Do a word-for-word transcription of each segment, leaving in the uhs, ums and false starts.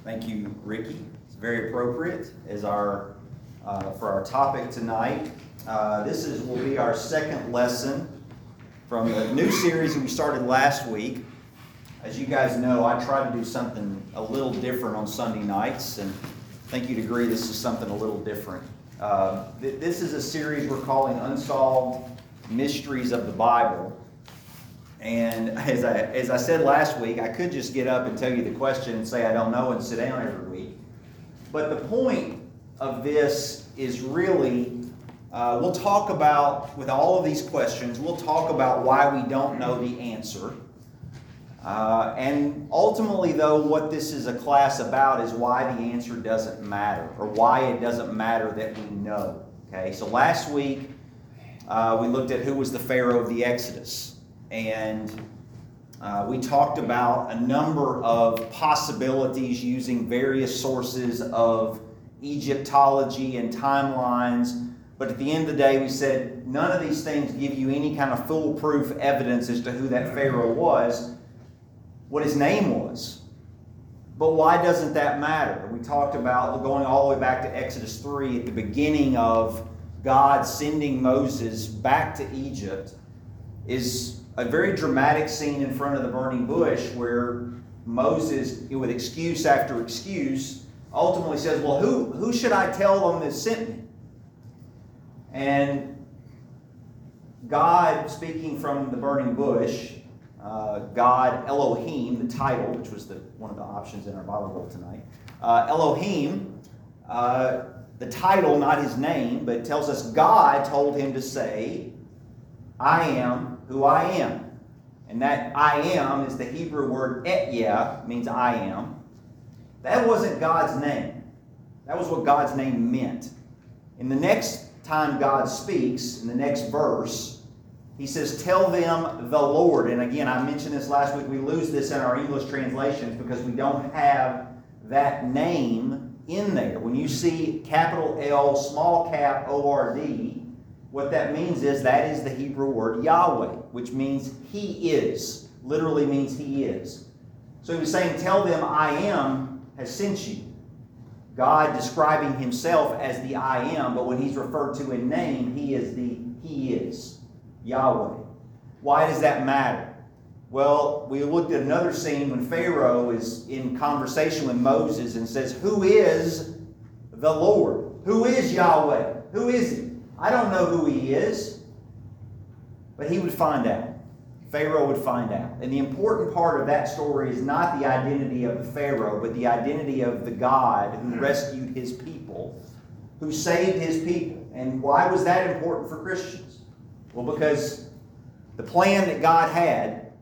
Thank you, Ricky. It's very appropriate as our uh, for our topic tonight. Uh, this is will be our second lesson from the new series that we started last week. As you guys know, I try to do something a little different on Sunday nights, and I think you'd agree this is something a little different. Uh, th- this is a series we're calling Unsolved Mysteries of the Bible. And as I as I said last week, I could just get up and tell you the question and say I don't know and sit down every week. But the point of this is really, uh, we'll talk about, with all of these questions, we'll talk about why we don't know the answer. Uh, and ultimately, though, what this is a class about is why the answer doesn't matter, or why it doesn't matter that we know. Okay, so last week uh, we looked at who was the Pharaoh of the Exodus. And uh, we talked about a number of possibilities using various sources of Egyptology and timelines. But at the end of the day, we said none of these things give you any kind of foolproof evidence as to who that Pharaoh was, what his name was. But why doesn't that matter? We talked about going all the way back to Exodus three at the beginning of God sending Moses back to Egypt is a very dramatic scene in front of the burning bush where Moses, with excuse after excuse, ultimately says, well, who, who should I tell them that sent me? And God, speaking from the burning bush, uh, God, Elohim, the title, which was the one of the options in our Bible book tonight, uh, Elohim, uh, the title, not his name, but it tells us God told him to say, I am who I am. And that I am is the Hebrew word etyeh, means I am. That wasn't God's name. That was what God's name meant. In the next time God speaks, in the next verse, he says, tell them the Lord. And again, I mentioned this last week, we lose this in our English translations because we don't have that name in there. When you see capital L, small cap O R D, what that means is that is the Hebrew word Yahweh, which means He is. Literally means He is. So he was saying, tell them I am has sent you. God describing Himself as the I am, but when He's referred to in name, He is the He is. Yahweh. Why does that matter? Well, we looked at another scene when Pharaoh is in conversation with Moses and says, who is the Lord? Who is Yahweh? Who is He? I don't know who He is, but he would find out. Pharaoh would find out. And the important part of that story is not the identity of the Pharaoh, but the identity of the God who rescued His people, who saved His people. And why was that important for Christians? Well, because the plan that God had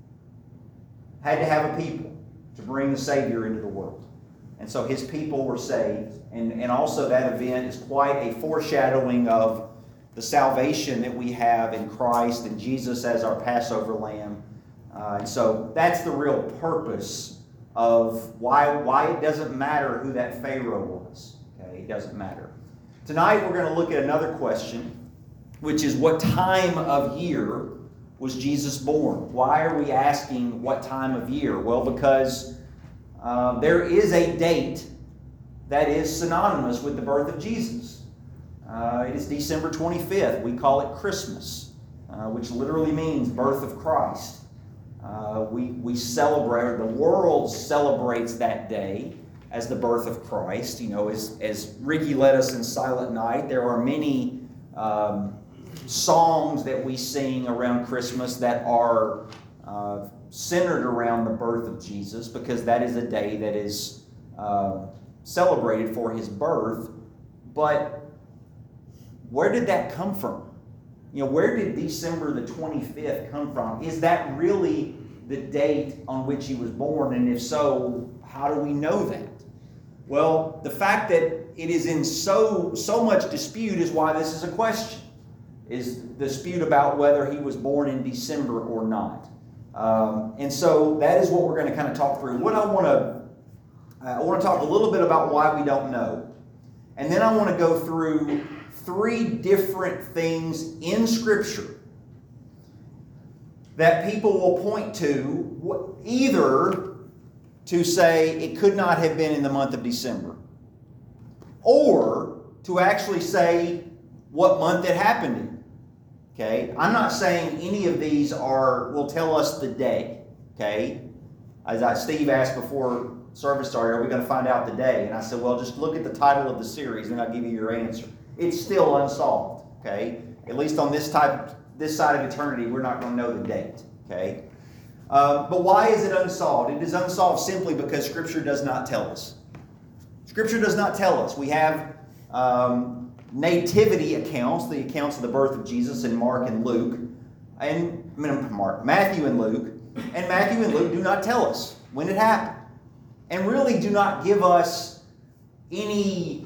had to have a people to bring the Savior into the world. And so His people were saved. And, and also that event is quite a foreshadowing of the salvation that we have in Christ and Jesus as our Passover lamb. Uh, and so that's the real purpose of why, why it doesn't matter who that Pharaoh was. Okay, it doesn't matter. Tonight we're going to look at another question, which is what time of year was Jesus born? Why are we asking what time of year? Well, because uh, there is a date that is synonymous with the birth of Jesus. Uh, it is December twenty-fifth. We call it Christmas, uh, which literally means birth of Christ. Uh, we, we celebrate, the world celebrates that day as the birth of Christ. You know, as, as Ricky led us in Silent Night, there are many um, songs that we sing around Christmas that are uh, centered around the birth of Jesus, because that is a day that is uh, celebrated for His birth. But where did that come from? You know, where did December the twenty-fifth come from? Is that really the date on which He was born? And if so, how do we know that? Well, the fact that it is in so so much dispute is why this is a question. Is the dispute about whether He was born in December or not. Um, and so that is what we're going to kind of talk through. What I want to uh, I want to talk a little bit about why we don't know. And then I want to go through three different things in Scripture that people will point to either to say it could not have been in the month of December, or to actually say what month it happened in. Okay? I'm not saying any of these are will tell us the day. Okay? As I, Steve asked before service started, are we going to find out the day? And I said, well, just look at the title of the series and I'll give you your answer. It's still unsolved. Okay? At least on this type, this side of eternity, we're not going to know the date. Okay? Uh, but why is it unsolved? It is unsolved simply because Scripture does not tell us. Scripture does not tell us. We have um, nativity accounts, the accounts of the birth of Jesus in Mark and Luke, and I mean, Mark, Matthew and Luke, and Matthew and Luke do not tell us when it happened, and really do not give us any,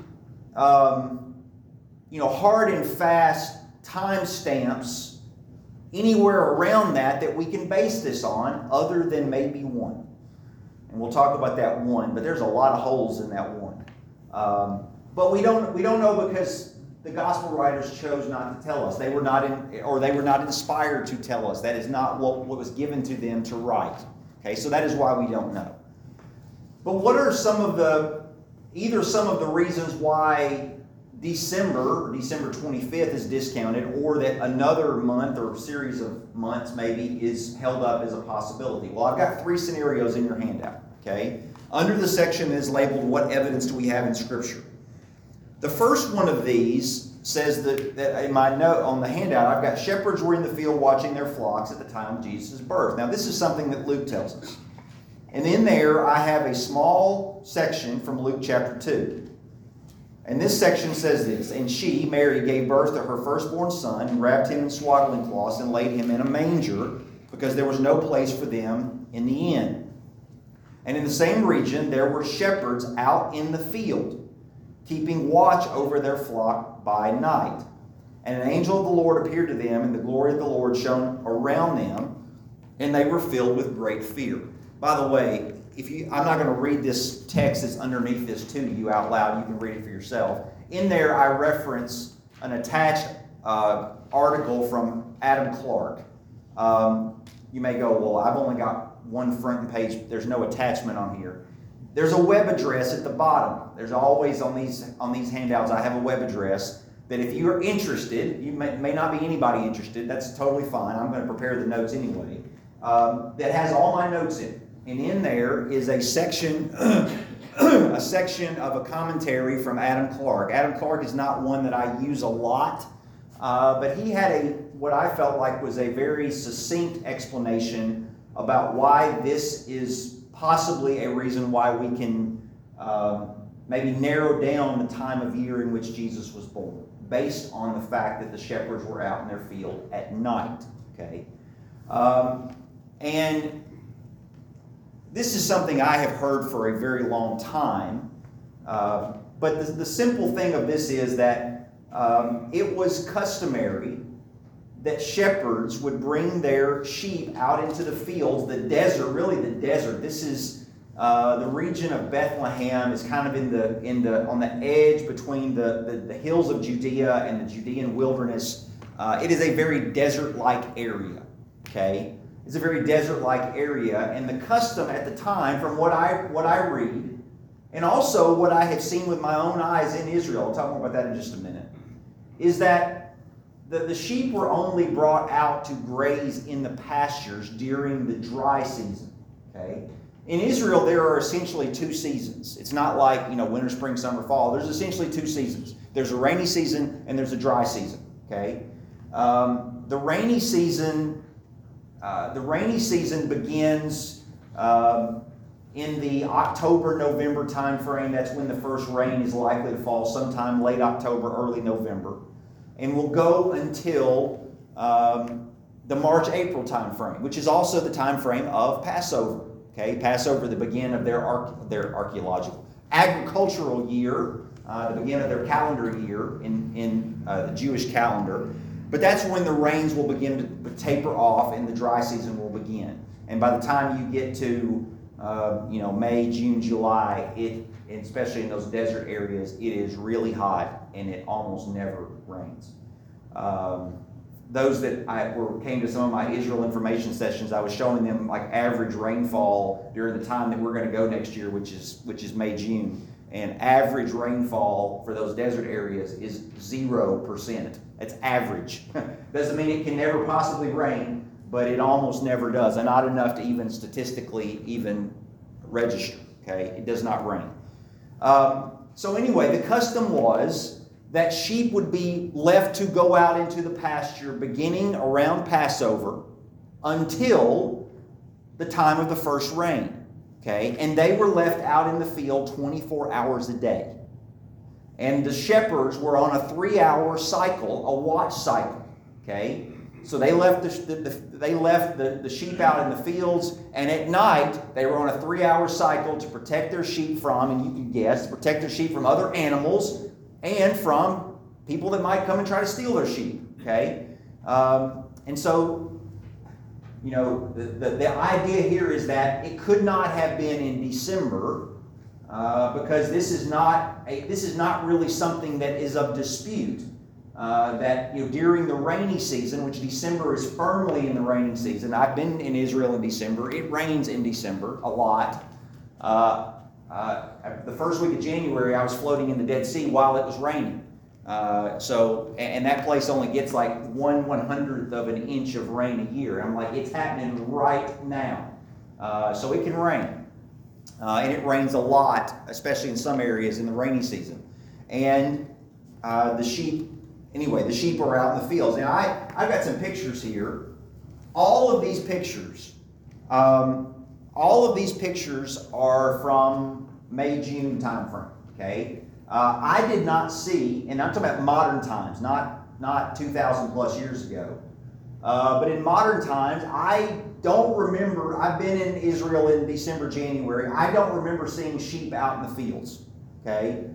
um, you know, hard and fast time stamps anywhere around that that we can base this on, other than maybe one. And we'll talk about that one, but there's a lot of holes in that one. Um, but we don't we don't know because the gospel writers chose not to tell us. They were not in, or they were not inspired to tell us. That is not what, what was given to them to write. Okay, so that is why we don't know. But what are some of the, either some of the reasons why December, December twenty-fifth is discounted, or that another month or series of months maybe is held up as a possibility? Well, I've got three scenarios in your handout, okay? Under the section is labeled, what evidence do we have in Scripture? The first one of these says that, that in my note on the handout, I've got shepherds were in the field watching their flocks at the time of Jesus' birth. Now, this is something that Luke tells us. And in there, I have a small section from Luke chapter two. And this section says this, and she, Mary, gave birth to her firstborn son, and wrapped him in swaddling cloths, and laid him in a manger, because there was no place for them in the inn. And in the same region, there were shepherds out in the field, keeping watch over their flock by night. And an angel of the Lord appeared to them, and the glory of the Lord shone around them, and they were filled with great fear. By the way, if you, I'm not going to read this text that's underneath this to you out loud. You can read it for yourself. In there, I reference an attached uh, article from Adam Clark. Um, you may go, well, I've only got one front page. There's no attachment on here. There's a web address at the bottom. There's always on these on these handouts, I have a web address that if you're interested, you may, may not be anybody interested. That's totally fine. I'm going to prepare the notes anyway. Um, that has all my notes in it. And in there is a section, a section of a commentary from Adam Clark. Adam Clark is not one that I use a lot, uh, but he had a what I felt like was a very succinct explanation about why this is possibly a reason why we can uh, maybe narrow down the time of year in which Jesus was born, based on the fact that the shepherds were out in their field at night. Okay, um, and this is something I have heard for a very long time, uh, but the, the simple thing of this is that um, it was customary that shepherds would bring their sheep out into the fields, the desert, really the desert. This is uh, the region of Bethlehem is kind of in the in the on the edge between the, the, the hills of Judea and the Judean wilderness. Uh, it is a very desert-like area, okay? It's a very desert-like area, and the custom at the time, from what I what I read, and also what I have seen with my own eyes in Israel, I'll talk more about that in just a minute, is that the, the sheep were only brought out to graze in the pastures during the dry season. Okay? In Israel, there are essentially two seasons. It's not like, you know, winter, spring, summer, fall. There's essentially two seasons. There's a rainy season and there's a dry season. Okay? Um, the rainy season... Uh, the rainy season begins um, in the October-November time frame. That's when the first rain is likely to fall, sometime late October, early November. And will go until um, the March-April time frame, which is also the time frame of Passover. Okay, Passover, the beginning of their, arch- their archaeological, agricultural year, uh, the beginning of their calendar year in, in uh, the Jewish calendar. But that's when the rains will begin to taper off and the dry season will begin. And by the time you get to uh, you know May, June, July, it especially in those desert areas, it is really hot and it almost never rains. Um, those that I were came to some of my Israel information sessions, I was showing them like average rainfall during the time that we're going to go next year, which is which is May, June. And average rainfall for those desert areas is zero percent. It's average. Doesn't mean it can never possibly rain, but it almost never does, and not enough to even statistically even register. Okay, it does not rain. Um, so anyway, the custom was that sheep would be left to go out into the pasture beginning around Passover until the time of the first rain. Okay, and they were left out in the field twenty-four hours a day. And the shepherds were on a three-hour cycle, a watch cycle. Okay, so they left the, the, the they left the, the sheep out in the fields, and at night they were on a three-hour cycle to protect their sheep from, and you can guess, protect their sheep from other animals and from people that might come and try to steal their sheep. Okay, um, and so. You know, the, the, the idea here is that it could not have been in December uh, because this is not a, this is not really something that is of dispute. Uh, that you know during the rainy season, which December is firmly in the rainy season. I've been in Israel in December. It rains in December a lot. Uh, uh, the first week of January, I was floating in the Dead Sea while it was raining. Uh, so, and that place only gets like one one hundredth of an inch of rain a year. I'm like, it's happening right now. Uh, so it can rain. Uh, and it rains a lot, especially in some areas in the rainy season. And uh, the sheep, anyway, the sheep are out in the fields. Now, I, I've got some pictures here. All of these pictures, um, all of these pictures are from May, June time frame, okay? Uh, I did not see, and I'm talking about modern times, not, not two thousand plus years ago, uh, but in modern times, I don't remember, I've been in Israel in December, January, I don't remember seeing sheep out in the fields, okay?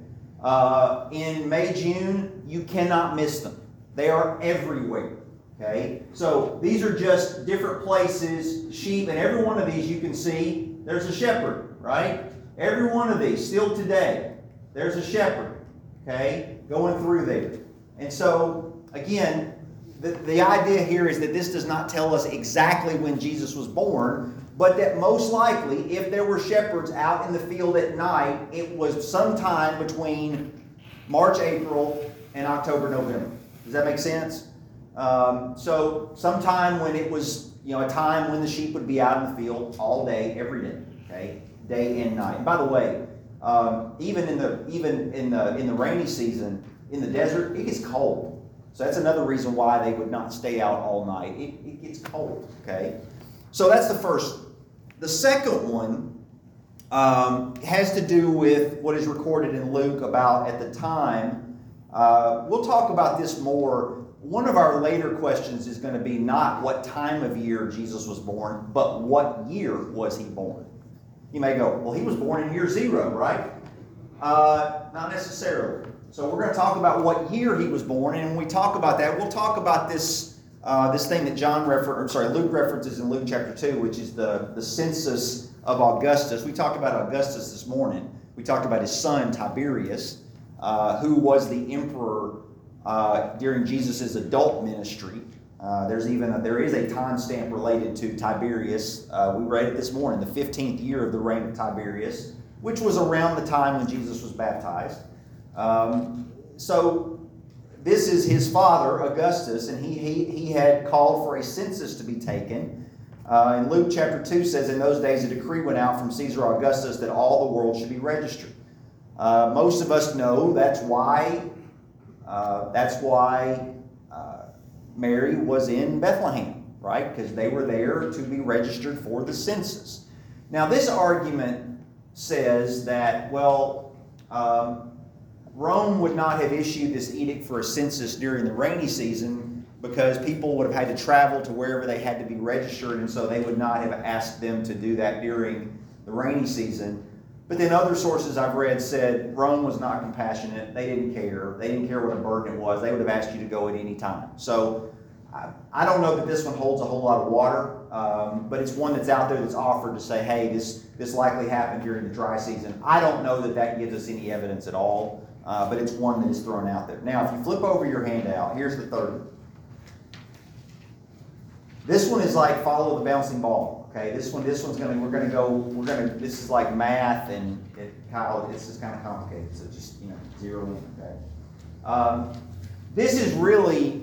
Uh, in May, June, you cannot miss them. They are everywhere, okay? So these are just different places, sheep, and every one of these you can see, there's a shepherd, right? Every one of these, still today. There's a shepherd, okay, going through there. And so, again, the, the idea here is that this does not tell us exactly when Jesus was born, but that most likely, if there were shepherds out in the field at night, it was sometime between March, April, and October, November. Does that make sense? Um, so, sometime when it was, you know, a time when the sheep would be out in the field all day, every day, okay, day and night. And by the way, Um, even in the even in the in the rainy season in the desert, it gets cold. So that's another reason why they would not stay out all night. It, it gets cold. Okay, so that's the first. The second one um, has to do with what is recorded in Luke about at the time. Uh, we'll talk about this more. One of our later questions is going to be not what time of year Jesus was born, but what year was he born? You may go, well, he was born in year zero, right? Uh, not necessarily. So we're going to talk about what year he was born, and when we talk about that, we'll talk about this uh, this thing that John refer, or sorry, Luke references in Luke chapter two, which is the, the census of Augustus. We talked about Augustus this morning. We talked about his son Tiberius, uh, who was the emperor uh, during Jesus' adult ministry. Uh, there's even a, there is a timestamp related to Tiberius. Uh, we read it this morning, the fifteenth year of the reign of Tiberius, which was around the time when Jesus was baptized. Um, so this is his father, Augustus, and he he he had called for a census to be taken. Uh, and Luke chapter two says, in those days a decree went out from Caesar Augustus that all the world should be registered. Uh, most of us know that's why uh, that's why. Mary was in Bethlehem, right? Because they were there to be registered for the census. Now, this argument says that, well, um, Rome would not have issued this edict for a census during the rainy season because people would have had to travel to wherever they had to be registered, and so they would not have asked them to do that during the rainy season. But then other sources I've read said Rome was not compassionate. They didn't care. They didn't care what a burden it was. They would have asked you to go at any time. So I, I don't know that this one holds a whole lot of water, um, but it's one that's out there that's offered to say, hey, this, this likely happened during the dry season. I don't know that that gives us any evidence at all, uh, but it's one that is thrown out there. Now, if you flip over your handout, here's the third one. This one is like follow the bouncing ball. Okay, this one, this one's gonna, we're gonna go, we're gonna, this is like math, and it, Kyle, this is kind of complicated, so just, you know, zero in, okay? Um, this is really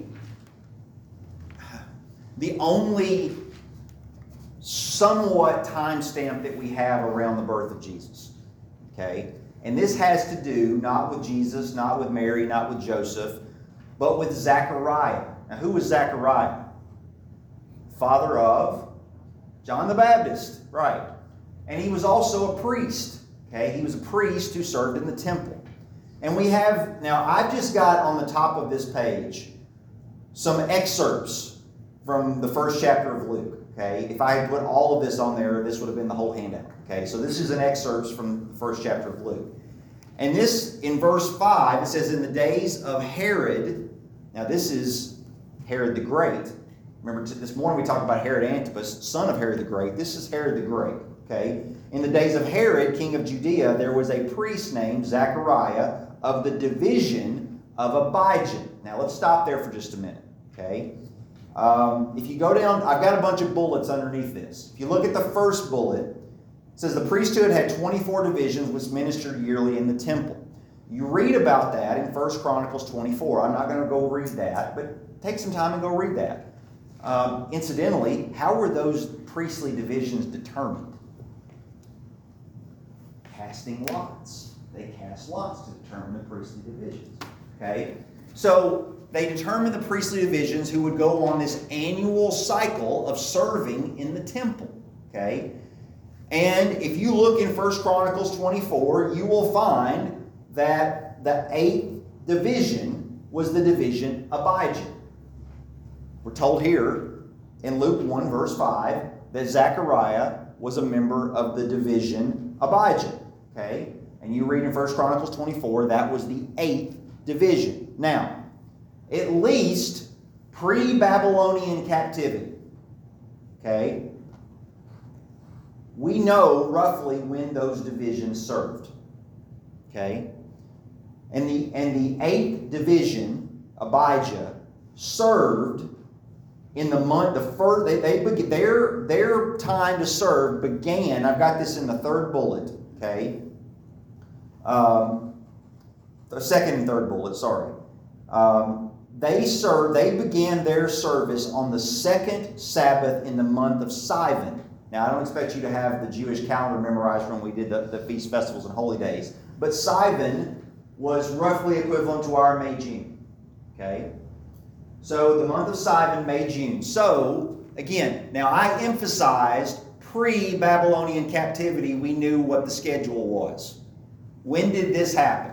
the only somewhat timestamp that we have around the birth of Jesus, okay? And this has to do not with Jesus, not with Mary, not with Joseph, but with Zechariah. Now, who was Zechariah? Father of John the Baptist, right. And he was also a priest, okay? He was a priest who served in the temple. And we have, now I've just got on the top of this page some excerpts from the first chapter of Luke, okay? If I had put all of this on there, this would have been the whole handout, okay? So this is an excerpt from the first chapter of Luke. And this, in verse five, it says, in the days of Herod, now this is Herod the Great. Remember, this morning we talked about Herod Antipas, son of Herod the Great. This is Herod the Great, okay? In the days of Herod, king of Judea, there was a priest named Zechariah of the division of Abijah. Now, let's stop there for just a minute, okay? Um, if you go down, I've got a bunch of bullets underneath this. If you look at the first bullet, it says the priesthood had twenty-four divisions which ministered yearly in the temple. You read about that in First Chronicles twenty-four. I'm not going to go read that, but take some time and go read that. Um, incidentally, how were those priestly divisions determined? Casting lots. They cast lots to determine the priestly divisions. Okay? So they determined the priestly divisions who would go on this annual cycle of serving in the temple. Okay? And if you look in First Chronicles twenty-four, you will find that the eighth division was the division Abijah. We're told here in Luke one, verse five, that Zechariah was a member of the division Abijah. Okay? And you read in First Chronicles twenty-four, that was the eighth division. Now, at least pre-Babylonian captivity, okay, we know roughly when those divisions served. Okay? And the, and the eighth division, Abijah, served in the month, the first, they, they their, their time to serve began, I've got this in the third bullet, okay? Um, the second and third bullet, sorry. Um, they served, they began their service on the second Sabbath in the month of Sivan. Now, I don't expect you to have the Jewish calendar memorized when we did the, the feast festivals and holy days, but Sivan was roughly equivalent to our May, June, okay? So the month of Sivan, May, June. So, again, now I emphasized pre-Babylonian captivity, we knew what the schedule was. When did this happen?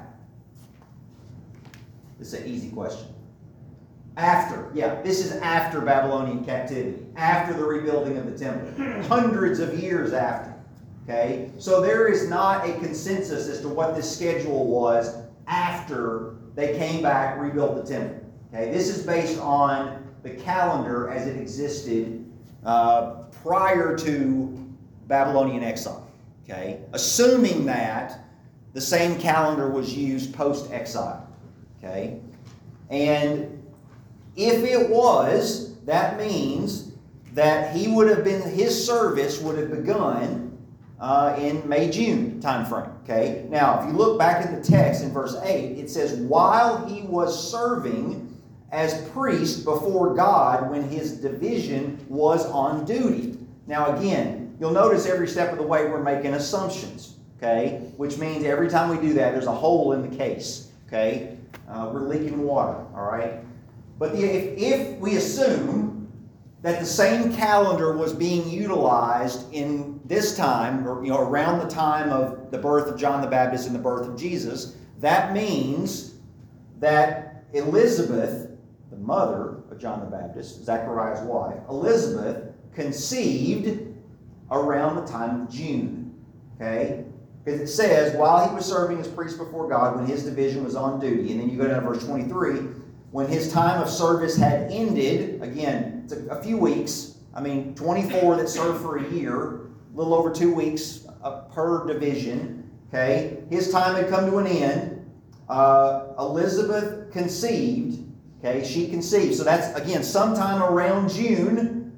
This is an easy question. After, yeah, this is after Babylonian captivity, after the rebuilding of the temple, hundreds of years after, okay? So there is not a consensus as to what this schedule was after they came back, rebuilt the temple. Okay, this is based on the calendar as it existed uh, prior to Babylonian exile. Okay, assuming that the same calendar was used post-exile. Okay, and if it was, that means that he would have been his service would have begun uh, in May June time frame. Okay, now if you look back in the text in verse eight, it says while he was serving as priest before God when his division was on duty. Now again, you'll notice every step of the way we're making assumptions, okay? Which means every time we do that, there's a hole in the case, okay? Uh, we're leaking water, all right? But the, if, if we assume that the same calendar was being utilized in this time, or you know, around the time of the birth of John the Baptist and the birth of Jesus, that means that Elizabeth, the mother of John the Baptist, Zechariah's wife, Elizabeth, conceived around the time of June. Okay? Because it says, while he was serving as priest before God, when his division was on duty, and then you go down to verse twenty-three, when his time of service had ended, again, it's a, a few weeks, I mean, twenty-four that served for a year, a little over two weeks uh, per division, okay? His time had come to an end. Uh, Elizabeth conceived. Okay, she conceived. So that's, again, sometime around June,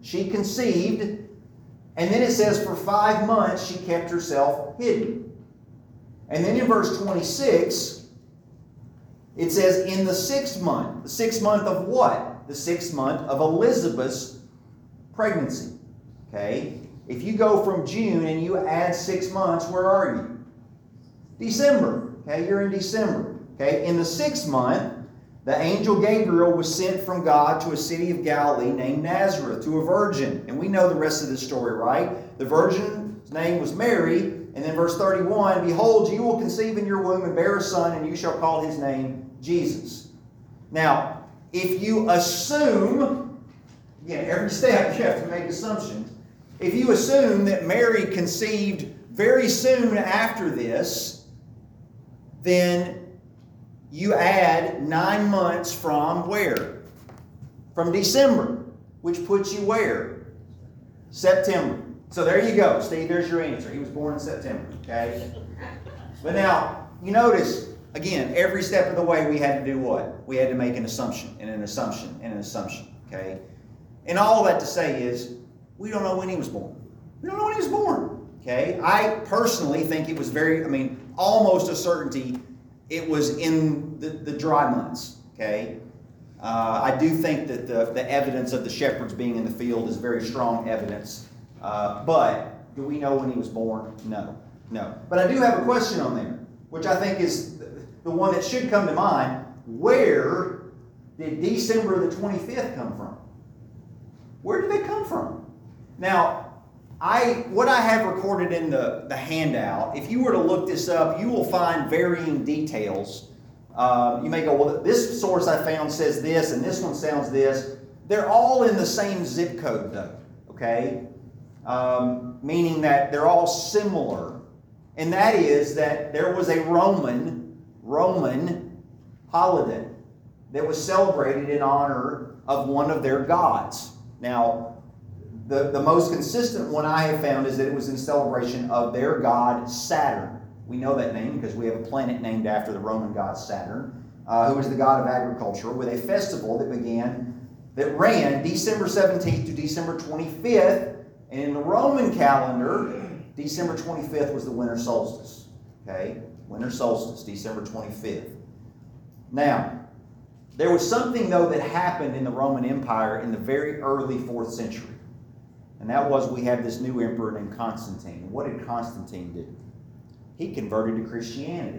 she conceived, and then it says for five months she kept herself hidden. And then in verse twenty-six, it says in the sixth month. The sixth month of what? The sixth month of Elizabeth's pregnancy. Okay? If you go from June and you add six months, where are you? December. Okay? You're in December. Okay? In the sixth month, the angel Gabriel was sent from God to a city of Galilee named Nazareth to a virgin. And we know the rest of the story, right? The virgin's name was Mary. And then verse thirty-one, behold, you will conceive in your womb and bear a son, and you shall call his name Jesus. Now, if you assume, again, every step you have to make assumptions. If you assume that Mary conceived very soon after this, then you add nine months from where? From December, which puts you where? September. So there you go, Steve, there's your answer. He was born in September, okay? But now, you notice, again, every step of the way we had to do what? We had to make an assumption, and an assumption, and an assumption, okay? And all that to say is, we don't know when he was born. We don't know when he was born, okay? I personally think it was very, I mean, almost a certainty it was in the, the dry months, okay? Uh, I do think that the, the evidence of the shepherds being in the field is very strong evidence. Uh, but do we know when he was born? No. No. But I do have a question on there, which I think is the one that should come to mind. Where did December the twenty-fifth come from? Where did they come from? Now, I what I have recorded in the, the handout, if you were to look this up, you will find varying details. Uh, you may go, well, this source I found says this, and this one sounds this. They're all in the same zip code, though, okay? Um, meaning that they're all similar. And that is that there was a Roman, Roman holiday that was celebrated in honor of one of their gods. Now, the, the most consistent one I have found is that it was in celebration of their god Saturn. We know that name because we have a planet named after the Roman god Saturn, uh, who was the god of agriculture, with a festival that began, that ran December seventeenth to December twenty-fifth. And in the Roman calendar, December twenty-fifth was the winter solstice. Okay? Winter solstice, December twenty-fifth. Now, there was something, though, that happened in the Roman Empire in the very early fourth century. And that was we have this new emperor named Constantine. What did Constantine do? He converted to Christianity.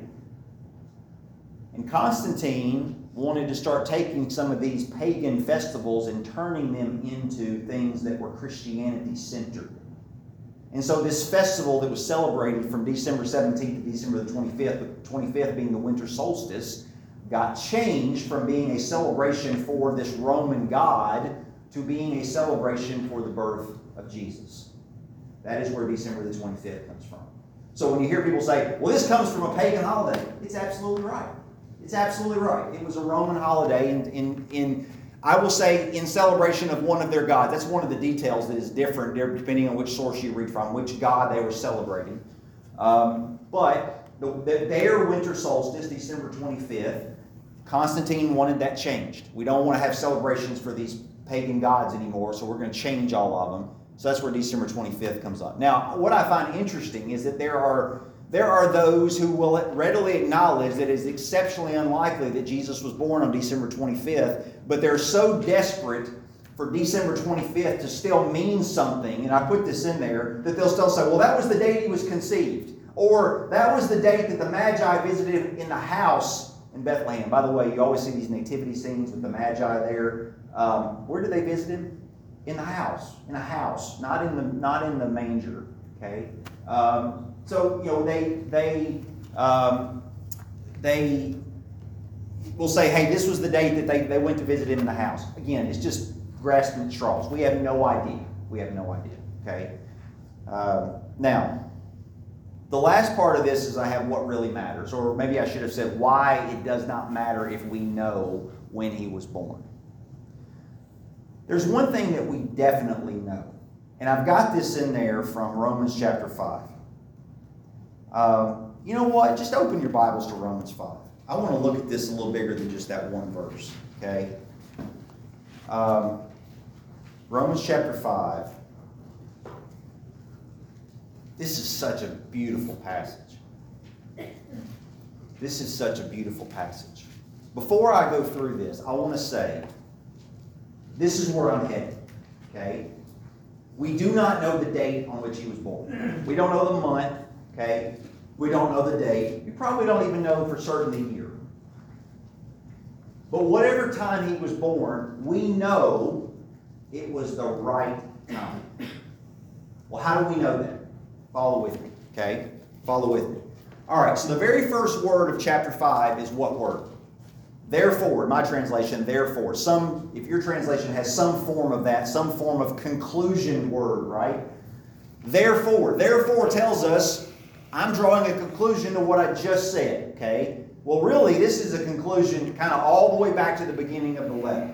And Constantine wanted to start taking some of these pagan festivals and turning them into things that were Christianity-centered. And so this festival that was celebrated from December seventeenth to December the twenty-fifth, the twenty-fifth being the winter solstice, got changed from being a celebration for this Roman god to being a celebration for the birth of Jesus. That is where December the twenty-fifth comes from. So when you hear people say, well, this comes from a pagan holiday, it's absolutely right. It's absolutely right. It was a Roman holiday in, in, in, I will say, in celebration of one of their gods. That's one of the details that is different depending on which source you read from, which god they were celebrating. Um, but the, the, their winter solstice, December twenty-fifth, Constantine wanted that changed. We don't want to have celebrations for these pagan gods anymore, so we're going to change all of them. So that's where December twenty-fifth comes up. Now, what I find interesting is that there are There are those who will readily acknowledge that it is exceptionally unlikely that Jesus was born on December twenty-fifth, but they're so desperate for December twenty-fifth to still mean something, and I put this in there, that they'll still say, well, that was the date he was conceived, or that was the date that the Magi visited him in the house in Bethlehem. By the way, you always see these nativity scenes with the Magi there. Um, where did they visit him? In the house. In a house, not in the not in the manger. Okay. Um, So, you know, they they um, they will say, hey, this was the date that they, they went to visit him in the house. Again, it's just grasping at straws. We have no idea. We have no idea. Okay? Um, now, the last part of this is I have what really matters. Or maybe I should have said why it does not matter if we know when he was born. There's one thing that we definitely know. And I've got this in there from Romans chapter five. Um, you know what? Just open your Bibles to Romans five. I want to look at this a little bigger than just that one verse. Okay? Um, Romans chapter five. This is such a beautiful passage. This is such a beautiful passage. Before I go through this, I want to say, this is where I'm headed. Okay? We do not know the date on which he was born. We don't know the month. Okay? We don't know the date. We probably don't even know for certain the year. But whatever time he was born, we know it was the right time. Well, how do we know that? Follow with me. Okay? Follow with me. All right, so the very first word of chapter five is what word? Therefore, in my translation, therefore. Some, if your translation has some form of that, some form of conclusion word, right? Therefore. Therefore tells us, I'm drawing a conclusion to what I just said, okay? Well, really, this is a conclusion kind of all the way back to the beginning of the letter.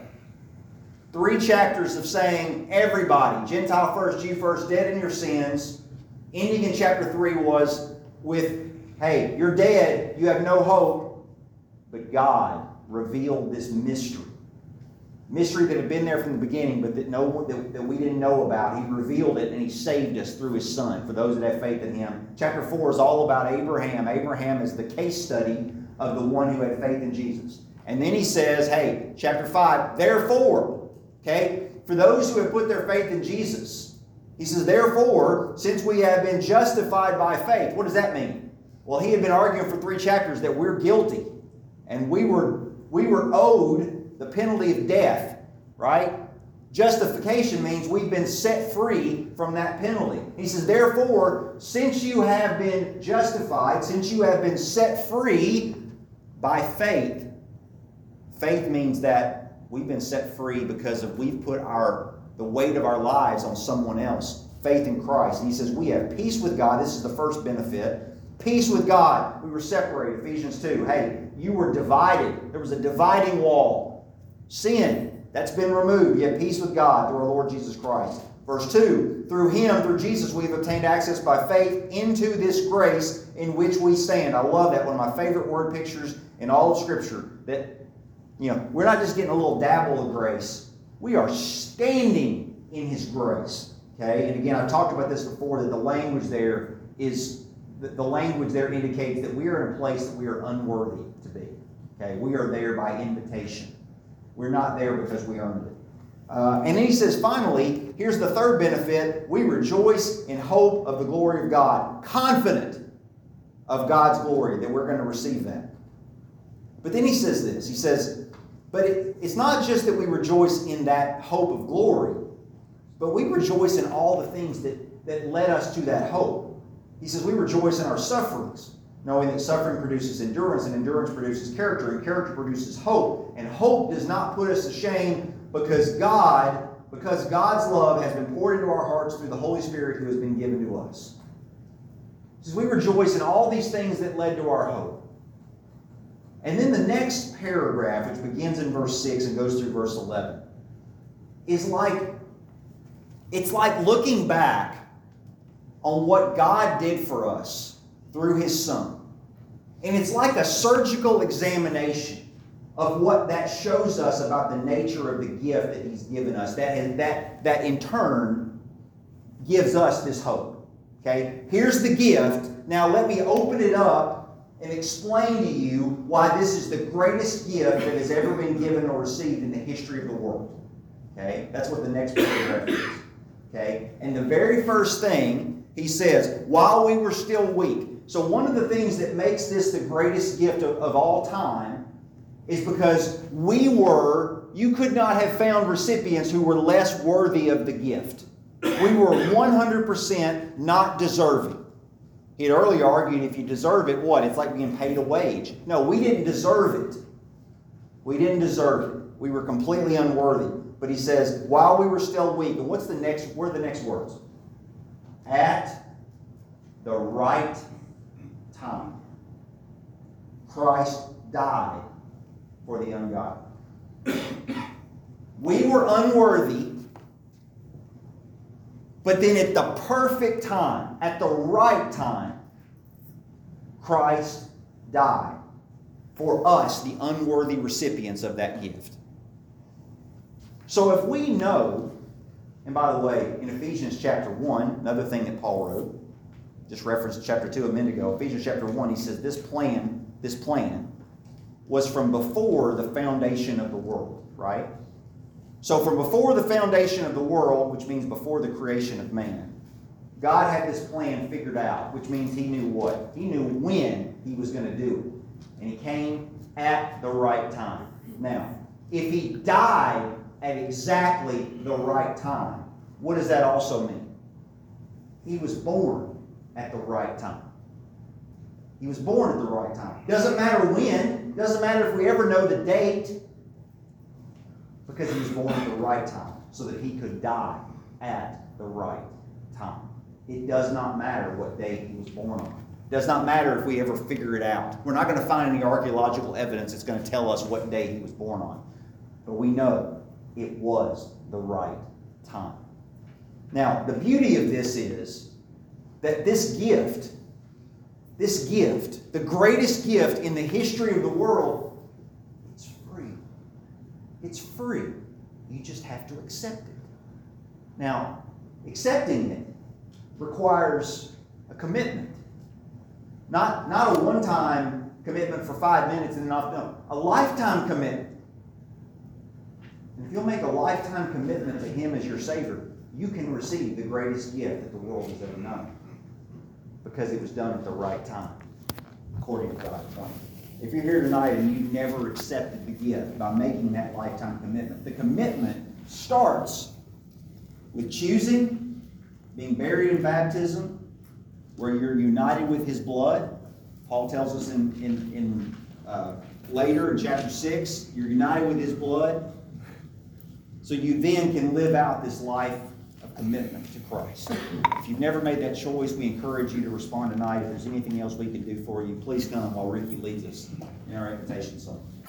Three chapters of saying, everybody, Gentile first, Jew first, dead in your sins. Ending in chapter three was with, hey, you're dead, you have no hope, but God revealed this mystery. Mystery that had been there from the beginning, but that, no, that, that we didn't know about. He revealed it, and He saved us through His Son, for those that have faith in Him. Chapter four is all about Abraham. Abraham is the case study of the one who had faith in Jesus. And then he says, hey, chapter five, therefore, okay, for those who have put their faith in Jesus, he says, therefore, since we have been justified by faith, what does that mean? Well, he had been arguing for three chapters that we're guilty, and we were we were owed the penalty of death, right? Justification means we've been set free from that penalty. He says, therefore, since you have been justified, since you have been set free by faith, faith means that we've been set free because of we've put our the weight of our lives on someone else. Faith in Christ. And he says, we have peace with God. This is the first benefit. Peace with God. We were separated. Ephesians two. Hey, you were divided. There was a dividing wall. Sin. That's been removed. You have peace with God through our Lord Jesus Christ. Verse two. Through Him, through Jesus, we have obtained access by faith into this grace in which we stand. I love that. One of my favorite word pictures in all of Scripture. That, you know, we're not just getting a little dabble of grace. We are standing in His grace. Okay? And again, I've talked about this before, that the language there is, the, the language there indicates that we are in a place that we are unworthy to be. Okay? We are there by invitation. We're not there because we earned it. Uh, and then he says, finally, here's the third benefit. We rejoice in hope of the glory of God. Confident of God's glory, that we're going to receive that. But then he says this. He says, but it, it's not just that we rejoice in that hope of glory, but we rejoice in all the things that, that led us to that hope. He says we rejoice in our sufferings, knowing that suffering produces endurance, and endurance produces character, and character produces hope. And hope does not put us to shame because God, because God's love has been poured into our hearts through the Holy Spirit who has been given to us. He says we rejoice in all these things that led to our hope. And then the next paragraph, which begins in verse six and goes through verse eleven, is like, it's like looking back on what God did for us through His Son. And it's like a surgical examination of what that shows us about the nature of the gift that He's given us. That, that, that in turn gives us this hope. Okay? Here's the gift. Now let me open it up and explain to you why this is the greatest gift that has ever been given or received in the history of the world. Okay? That's what the next paragraph is. Okay? And the very first thing, he says, while we were still weak. So one of the things that makes this the greatest gift of, of all time is because we were, you could not have found recipients who were less worthy of the gift. We were one hundred percent not deserving. He had earlier argued if you deserve it, what? It's like being paid a wage. No, we didn't deserve it. We didn't deserve it. We were completely unworthy. But he says, while we were still weak, and what's the next, what are the next words? At the right time, Christ died for the ungodly. We were unworthy, but then at the perfect time, at the right time, Christ died for us, the unworthy recipients of that gift. So if we know And by the way, in Ephesians chapter one, another thing that Paul wrote, just referenced chapter two a minute ago, Ephesians chapter one, he says this plan, this plan was from before the foundation of the world, right? So from before the foundation of the world, which means before the creation of man, God had this plan figured out, which means he knew what? He knew when he was going to do it. And he came at the right time. Now, if he died at exactly the right time, what does that also mean? He was born at the right time. He was born at the right time. Doesn't matter when. Doesn't matter if we ever know the date. Because he was born at the right time. So that he could die at the right time. It does not matter what day he was born on. It does not matter if we ever figure it out. We're not going to find any archaeological evidence that's going to tell us what day he was born on. But we know it was the right time. Now, the beauty of this is that this gift, this gift, the greatest gift in the history of the world, it's free. It's free. You just have to accept it. Now, accepting it requires a commitment. Not, not a one-time commitment for five minutes and then off. No, a lifetime commitment. And if you'll make a lifetime commitment to Him as your Savior, you can receive the greatest gift that the world has ever known. Because it was done at the right time, according to God's plan. If you're here tonight and you never accepted the gift by making that lifetime commitment, the commitment starts with choosing, being buried in baptism, where you're united with His blood. Paul tells us in, in, in uh, later in chapter six, you're united with His blood. So you then can live out this life of commitment to Christ. If you've never made that choice, we encourage you to respond tonight. If there's anything else we can do for you, please come while Ricky leads us in our invitation.